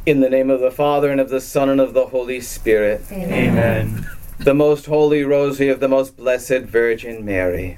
In the name of the Father, and of the Son, and of the Holy Spirit. Amen. The most holy rosary of the most blessed Virgin Mary.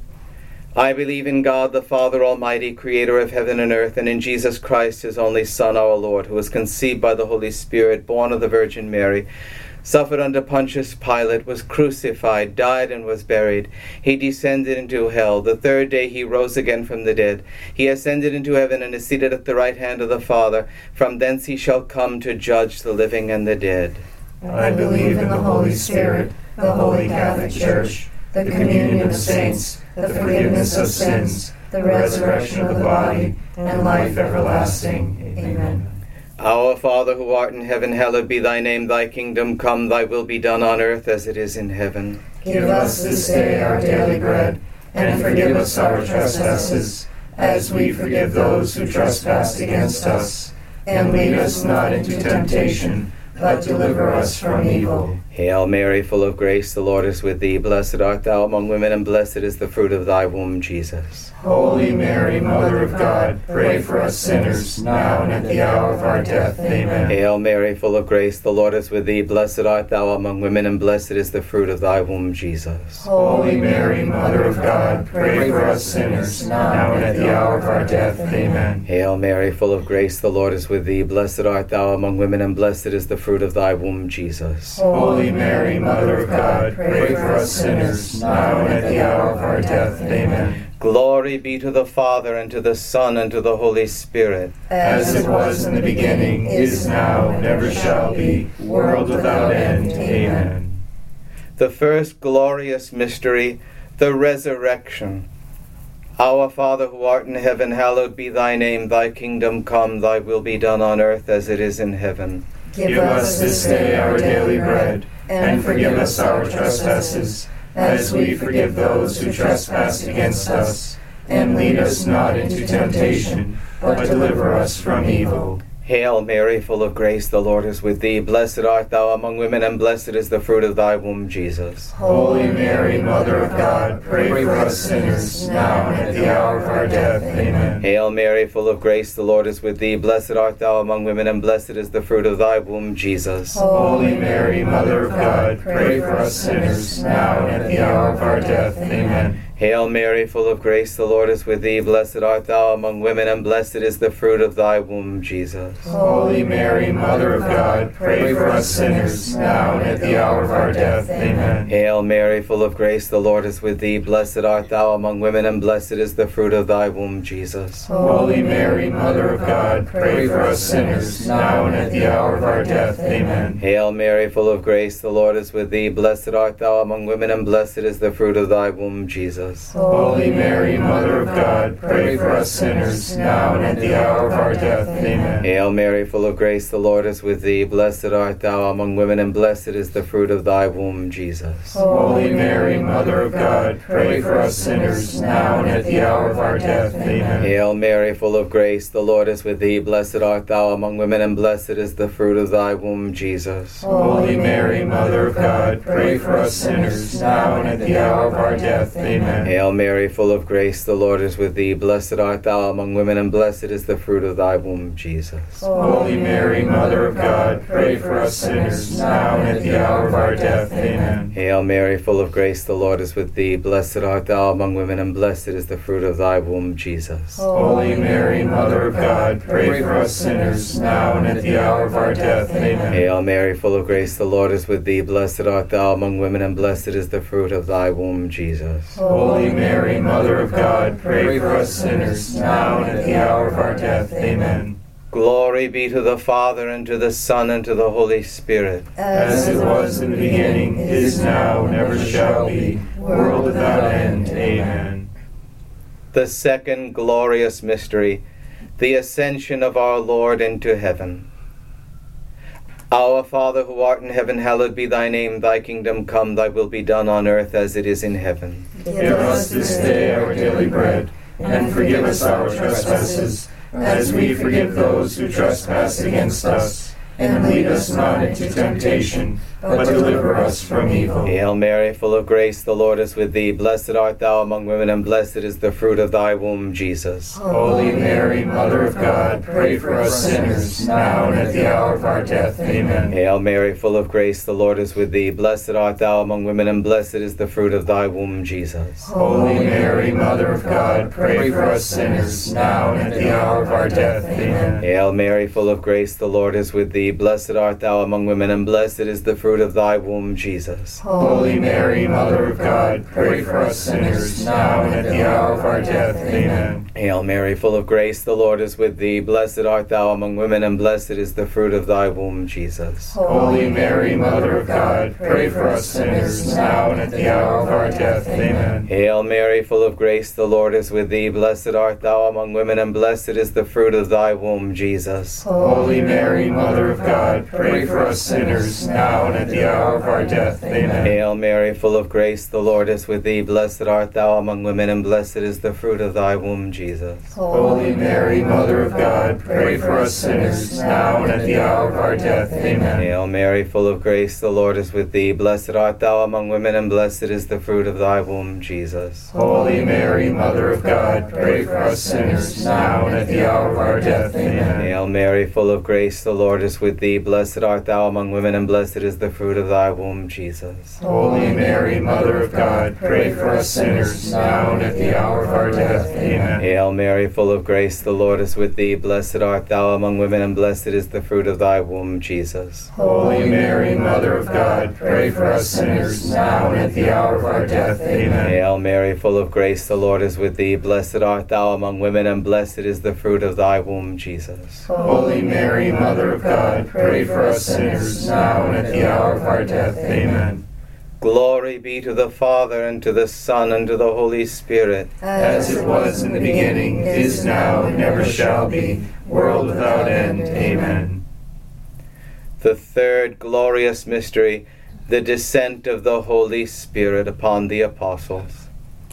I believe in God, the Father Almighty, creator of heaven and earth, and in Jesus Christ, his only Son, our Lord, who was conceived by the Holy Spirit, born of the Virgin Mary, suffered under Pontius Pilate, was crucified, died, and was buried. He descended into hell. The third day he rose again from the dead. He ascended into heaven and is seated at the right hand of the Father. From thence he shall come to judge the living and the dead. I believe in the Holy Spirit, the Holy Catholic Church, the communion of saints, the forgiveness of sins, the resurrection of the body, and life everlasting. Amen. Our Father, who art in heaven, hallowed be thy name. Thy kingdom come, thy will be done on earth as it is in heaven. Give us this day our daily bread, and forgive us our trespasses, as we forgive those who trespass against us. And lead us not into temptation, but deliver us from evil. Hail Mary, full of grace, the Lord is with thee. Blessed art thou among women, and blessed is the fruit of thy womb, Jesus. Holy Mary, Mother of God, pray for us sinners, now and at the hour of our death. Amen. Hail Mary, full of grace, the Lord is with thee. Blessed art thou among women, and blessed is the fruit of thy womb, Jesus. Holy Mary, Mother of God, pray for us sinners, now and at the hour of our death. Amen. Hail Mary, full of grace, the Lord is with thee. Blessed art thou among women, and blessed is the fruit of thy womb, Jesus. Holy Mary, Mother of God, pray for us sinners, now and at the hour of our death. Amen. Glory be to the Father, and to the Son, and to the Holy Spirit. As it was in the beginning, is now, and ever shall be, world without end. Amen. The first glorious mystery, the resurrection. Our Father, who art in heaven, hallowed be thy name. Thy kingdom come, thy will be done on earth as it is in heaven. Give us this day our daily bread, and forgive us our trespasses, as we forgive those who trespass against us. And lead us not into temptation, but deliver us from evil. Hail Mary, full of grace, the Lord is with thee. Blessed art thou among women, and blessed is the fruit of thy womb, Jesus. Holy Mary, Mother of God, pray for us sinners, now and at the hour of our death. Amen. Hail Mary, full of grace, the Lord is with thee. Blessed art thou among women, and blessed is the fruit of thy womb, Jesus. Holy Mary, Mother of God, pray for us sinners, now and at the hour of our death. Amen. Hail Mary, full of grace, the Lord is with thee. Blessed art thou among women, and blessed is the fruit of thy womb, Jesus. Holy Mary, Mother of God, pray for us sinners, now and at the hour of our death. Amen. Hail Mary, full of grace, the Lord is with thee. Blessed art thou among women, and blessed is the fruit of thy womb, Jesus. Holy Mary, Mother of God, pray for us sinners, now and at the hour of our death. Amen. Hail Mary, full of grace, the Lord is with thee. Blessed art thou among women, and blessed is the fruit of thy womb, Jesus. Holy Mary, Mother of God, pray for us sinners, now and at the hour of our death. Amen. Hail Mary, full of grace, the Lord is with thee. Blessed art thou among women, and blessed is the fruit of thy womb, Jesus. Holy Mary, Mother of God, pray for us sinners, now and at the hour of our death. Amen. Hail Mary, full of grace, the Lord is with thee. Blessed art thou among women, and blessed is the fruit of thy womb, Jesus. Holy Mary, Mother of God, pray for us sinners, now and at the hour of our death. Amen. Hail Mary, full of grace, the Lord is with thee. Blessed art thou among women, and blessed is the fruit of thy womb, Jesus. Holy Mary, Mother of God, pray for us sinners, now and at the hour of our death. Amen. Hail Mary, full of grace, the Lord is with thee. Blessed art thou among women, and blessed is the fruit of thy womb, Jesus. Holy Mary, Mother of God, pray for us sinners, now and at the hour of our death. Amen. Hail Mary, full of grace, the Lord is with thee. Blessed art thou among women, and blessed is the fruit of thy womb, Jesus. Holy Mary, Mother of God, pray for us sinners, now and at the hour of our death. Amen. Glory be to the Father, and to the Son, and to the Holy Spirit. As it was in the beginning, is now, and ever shall be, world without end. Amen. The second glorious mystery, the ascension of our Lord into heaven. Our Father, who art in heaven, hallowed be thy name. Thy kingdom come, thy will be done on earth as it is in heaven. Give us this day our daily bread, and forgive us our trespasses, as we forgive those who trespass against us. And lead us not into temptation, but deliver us from evil. Hail Mary, full of grace, the Lord is with thee. Blessed art thou among women, and blessed is the fruit of thy womb, Jesus. Holy Mary, Mother of God, pray for us sinners, now and at the hour of our death. Amen. Hail Mary, full of grace, the Lord is with thee. Blessed art thou among women, and blessed is the fruit of thy womb, Jesus. Holy Mary, Mother of God, pray for us sinners, now and at the hour of our death. Amen. Hail Mary, full of grace, the Lord is with thee. Blessed art thou among women, and blessed is the fruit of thy womb, Jesus. Holy Mary, Mother of God, pray for us sinners, now and at the hour of our death. Amen. Hail Mary, full of grace, the Lord is with thee. Blessed art thou among women, and blessed is the fruit of thy womb, Jesus. Holy Mary, Mother of God, pray for us sinners, now and at the hour of our death. Amen. Hail Mary, full of grace, the Lord is with thee. Blessed art thou among women, and blessed is the fruit of thy womb, Jesus. Holy Mary, Mother of God, pray for us sinners, now and at the hour of our death. Amen. Hail Mary, full of grace, the Lord is with thee. Blessed art thou among women, and blessed is the fruit of thy womb, Jesus. Holy Mary, Mother of God, pray for us sinners, now and at the hour of our death. Amen. Hail Mary, full of grace, the Lord is with thee. Blessed art thou among women, and blessed is the fruit of thy womb, Jesus. Holy Mary, Mother of God, pray for us sinners, now and at the hour of our death. Amen. Hail Mary, full of grace, the Lord is with thee. Blessed art thou among women, and blessed is the fruit of thy womb, Jesus. Holy Mary, Mother of God, pray for us sinners, now and at the hour of our death. Amen. Hail Mary, full of grace, the Lord is with thee. Blessed art thou among women, and blessed is the fruit of thy womb, Jesus. Holy Mary, Mother of God, pray for us sinners, now and at the hour of our death. Amen. Hail Mary, full of grace, the Lord is with thee. Blessed art thou among women, and blessed is the fruit of thy womb, Jesus. Holy Mary, Mother of God, pray for us sinners, now and at the hour of our death. Amen. Glory be to the Father, and to the Son, and to the Holy Spirit. As it was in the beginning, is now, and ever shall be, world without end. Amen. The third glorious mystery, the descent of the Holy Spirit upon the apostles.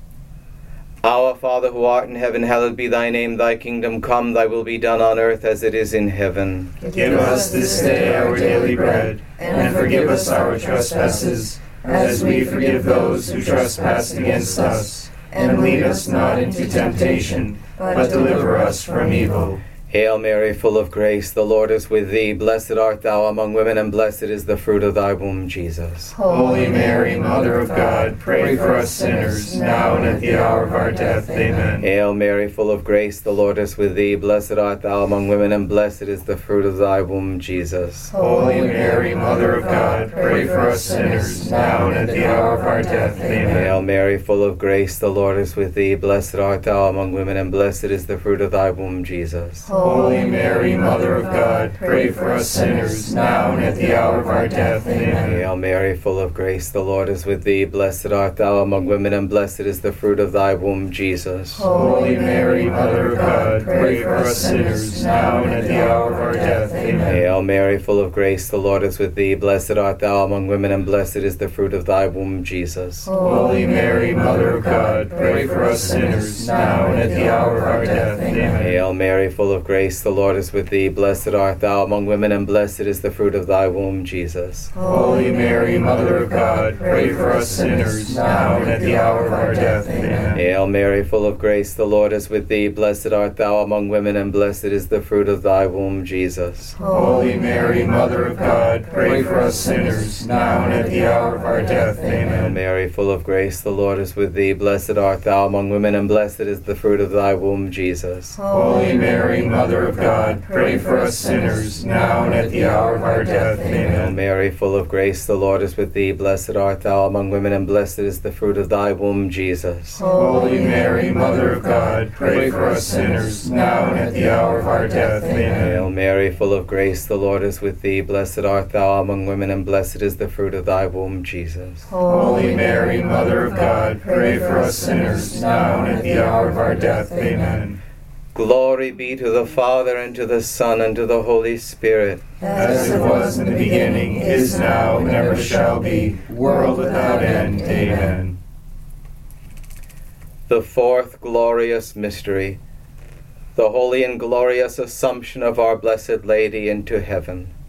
Our Father, who art in heaven, hallowed be thy name. Thy kingdom come, thy will be done on earth as it is in heaven. Give us this day our daily bread, and forgive us our trespasses, as we forgive those who trespass against us. And lead us not into temptation, but deliver us from evil. Hail Mary, full of grace, the Lord is with thee. Blessed art thou among women, and blessed is the fruit of thy womb, Jesus. Holy Mary, Mother of God, pray for us sinners, now and at the hour of our death. Amen. Hail Mary, full of grace, the Lord is with thee. Blessed art thou among women, and blessed is the fruit of thy womb, Jesus. Holy Mary, Mother of God, pray for us sinners, now and at the hour of our death. Amen. Hail Mary, full of grace, the Lord is with thee. Blessed art thou among women, and blessed is the fruit of thy womb, Jesus. Holy Mary, Mother of God, pray for us sinners, now and at the hour of our death. Amen. Hail Mary, full of grace, the Lord is with thee. Blessed art thou among women, and blessed is the fruit of thy womb, Jesus. Holy Mary, Mother of God, pray for us sinners, now and at the hour of our death. Amen. Hail Mary, full of grace, the Lord is with thee. Blessed art thou among women, and blessed is the fruit of thy womb, Jesus. Holy Mary, Mother of God, pray for us sinners, now and at the hour of our death. Amen. Hail Mary, full of grace, the Lord is with thee. Blessed art thou among women, and blessed is the fruit of thy womb, Jesus. Holy Mary, Mother of God, pray for us sinners, now and at the hour of our death. Amen. Hail Mary, full of grace, the Lord is with thee. Blessed art thou among women, and blessed is the fruit of thy womb, Jesus. Holy Mary, Mother of God, pray for us sinners, now and at the hour of our death. Hail Amen. Mary, full of grace, the Lord is with thee. Blessed art thou among women, and blessed is the fruit of thy womb, Jesus. Holy Mary, Mother of God, pray for us sinners, now and at the hour of our death. Hail Amen. Mary, full of grace, the Lord is with thee. Blessed art thou among women, and blessed is the fruit of thy womb, Jesus. Holy Mary, Mother of God, pray for us sinners, now and at the hour of our death. Amen. Hail Mary, full of grace, the Lord is with thee. Blessed art thou among women, and blessed is the fruit of thy womb, Jesus. Holy Mary, Mother of God, pray for us sinners, now and at the hour of our death. Amen. Glory be to the Father, and to the Son, and to the Holy Spirit. As it was in the beginning, is now, and ever shall be, world without end. Amen. The fourth glorious mystery, the holy and glorious Assumption of our Blessed Lady into heaven.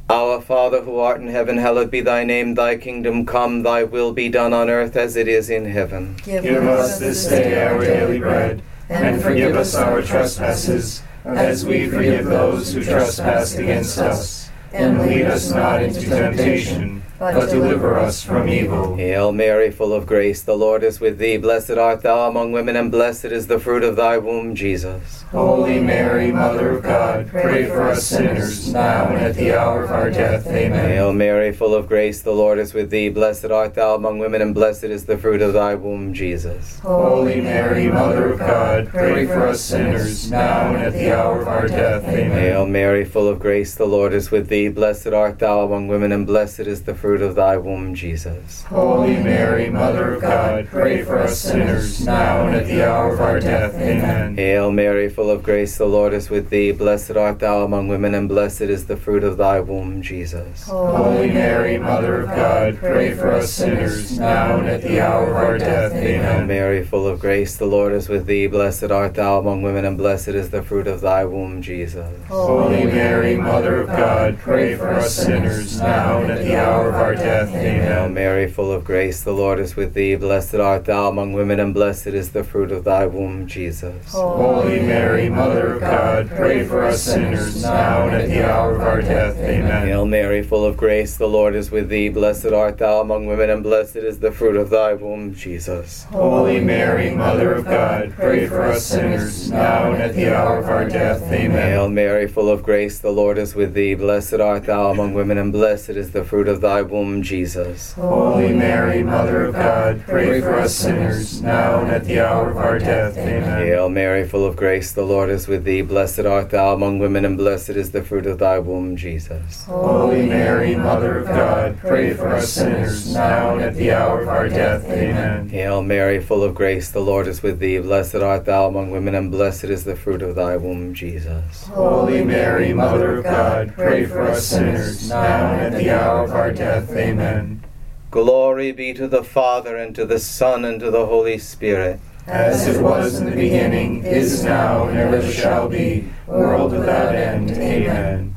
Our Father who art in heaven, hallowed be thy name. Thy kingdom come, thy will be done on earth as it is in heaven. Give us this day our daily bread, and forgive us our trespasses, as we forgive those who trespass against us. And lead us not into temptation, but deliver us from evil. Hail Mary, full of grace, the Lord is with thee. Blessed art thou among women, and blessed is the fruit of thy womb, Jesus. Holy Mary, Mother of God, pray for us sinners, now and at the hour of our death. Amen. Hail Mary, full of grace, the Lord is with thee. Blessed art thou among women, and blessed is the fruit of thy womb, Jesus. Holy Mary, Mother of God, pray for us sinners, now and at the hour of our death. Amen. Hail Mary, full of grace, the Lord is with thee. Blessed art thou among women, and blessed is the fruit of thy womb, Jesus. Holy Mary, Mother of God, pray for us sinners, now and at the hour of our death. Amen. Hail Mary, full of grace, the Lord is with thee. Blessed art thou among women, and blessed is the fruit of thy womb, Jesus. Holy Mary, Mother of God, pray for us sinners, now and at the hour of our death. Hail Amen. Mary, full of grace, the Lord is with thee. Blessed art thou among women, and blessed is the fruit of thy womb, Jesus. Holy Mary, Mother of God, pray for us sinners, now and at the hour of our death. Hail Amen. Mary, full of grace, the Lord is with thee. Blessed art thou among women, and blessed is the fruit of thy womb, Jesus. Holy Mary, Mother of God, pray for us sinners, now and at the hour of our death. Amen. Hail Mary, full of grace, the Lord is with thee. Blessed art thou among women, and blessed is the fruit of thy womb, Jesus. Holy Mary, Mother of God, pray for us sinners, now and at the hour of our death. Amen. Hail Mary, full of grace, the Lord is with thee. Blessed art thou among women, and blessed is the fruit of thy womb, Jesus. Holy Mary, Mother of God, pray for us sinners, now and at the hour of our death. Amen. Hail Mary, full of grace, the Lord is with thee. Blessed art thou among women, and blessed is the fruit of thy womb, Jesus. Holy Mary, Mother of God, pray for us sinners, now and at the hour of our death. Amen. Hail Mary, full of grace, the Lord is with thee. Blessed art thou among women, and blessed is the fruit of thy womb, Jesus. Holy Mary, Mother of God, pray for us sinners, now and at the hour of our death. Amen. Glory be to the Father, and to the Son, and to the Holy Spirit. As it was in the beginning, is now, and ever shall be, world without end. Amen.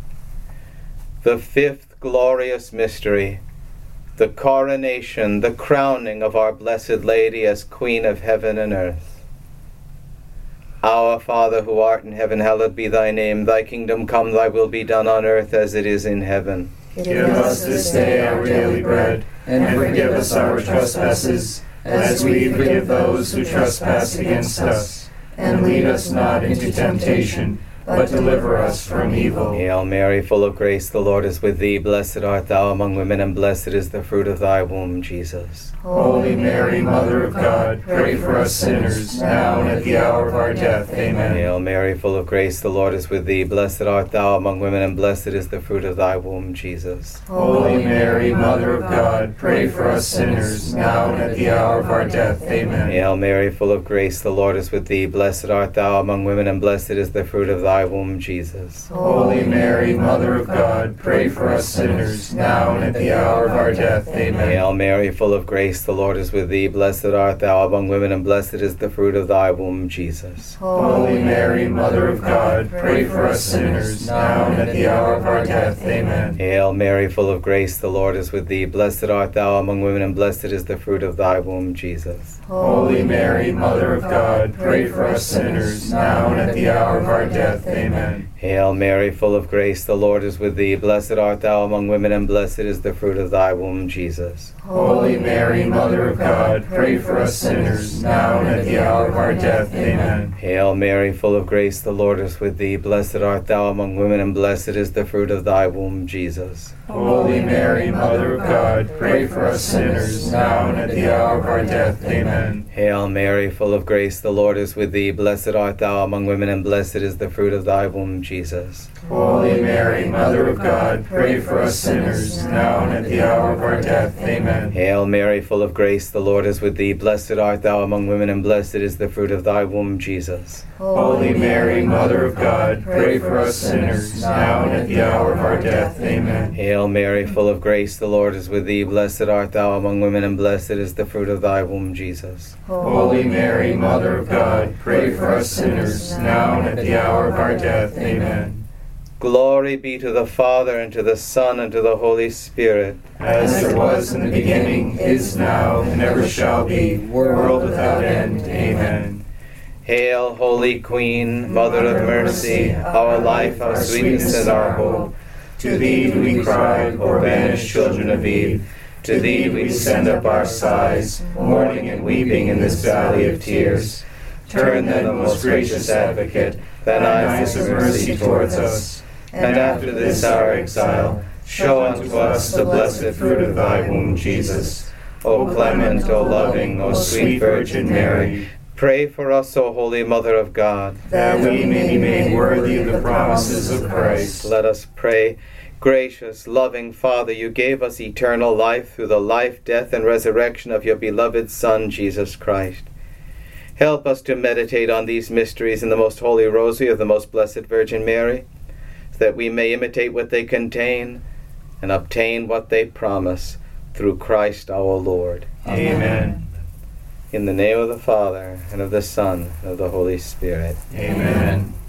The fifth glorious mystery, the coronation, the crowning of our Blessed Lady as Queen of heaven and earth. Our Father who art in heaven, hallowed be thy name. Thy kingdom come, thy will be done on earth as it is in heaven. Give us this day our daily bread, and forgive us our trespasses, as we forgive those who trespass against us. And lead us not into temptation, but deliver us from evil. Hail Mary, full of grace, the Lord is with thee. Blessed art thou among women, and blessed is the fruit of thy womb, Jesus. Holy Mary, Mother of God, pray for us sinners, now and at the hour of our death. Amen. Hail Mary, full of grace, the Lord is with thee. Blessed art thou among women, and blessed is the fruit of thy womb, Jesus. Holy Mary, Mother of God, pray for us sinners, now and at the hour of our death. Amen. Hail Mary, full of grace, the Lord is with thee. Blessed art thou among women, and blessed is the fruit of thy womb, Jesus. Holy Mary, Mother of God, pray for us sinners, now and at the hour of our death. Amen. Hail Mary, full of grace, the Lord is with thee. Blessed art thou among women, and blessed is the fruit of thy womb, Jesus. Holy Mary, Mother of God, pray for us sinners, now and at the hour of our death. Amen. Hail Mary, full of grace, the Lord is with thee. Blessed art thou among women, and blessed is the fruit of thy womb, Jesus. Holy Mary, Mother of God, pray for us sinners, now and at the hour of our death. Amen. Hail Mary, full of grace, the Lord is with thee. Blessed art thou among women, and blessed is the fruit of thy womb, Jesus. Holy Mary, Mother of God, pray for us sinners, now and at the hour of our death. Amen. Hail Mary, full of grace, the Lord is with thee. Blessed art thou among women, and blessed is the fruit of thy womb, Jesus. Holy Mary, Mother of God, pray for us sinners, now and at the hour of our death. Amen. Hail Mary, full of grace, the Lord is with thee. Blessed art thou among women, and blessed is the fruit of thy womb, Jesus. Holy Mary, Mother of God, pray for us sinners, now and at the hour of our death. Amen. Hail Mary, full of grace, the Lord is with thee. Blessed art thou among women, and blessed is the fruit of thy womb, Jesus. Holy Mary, Mother of God, pray for us sinners, now and at the hour of our death. Amen. Hail Mary, full of grace, the Lord is with thee. Blessed art thou among women, and blessed is the fruit of thy womb, Jesus. Holy Mary, Mother of God, pray for us sinners, now and at the hour of our death. Amen. Glory be to the Father, and to the Son, and to the Holy Spirit. As there was in the beginning, is now, and ever shall be, world without end. Amen. Hail, Holy Queen, Mother of Mercy, our life, our sweetness, and our hope. To thee do we cry, poor banished children of Eve. To thee we send up our sighs, mourning and weeping in this valley of tears. Turn then, most gracious Advocate, thine eyes of mercy towards us, and after this our exile, show unto us the blessed fruit of thy womb, Jesus. O clement, O loving, O sweet Virgin Mary, pray for us, O Holy Mother of God, that we may be made worthy of the promises of Christ. Let us pray. Gracious, loving Father, you gave us eternal life through the life, death, and resurrection of your beloved Son, Jesus Christ. Help us to meditate on these mysteries in the most holy rosary of the most blessed Virgin Mary, so that we may imitate what they contain and obtain what they promise, through Christ our Lord. Amen. In the name of the Father, and of the Son, and of the Holy Spirit. Amen.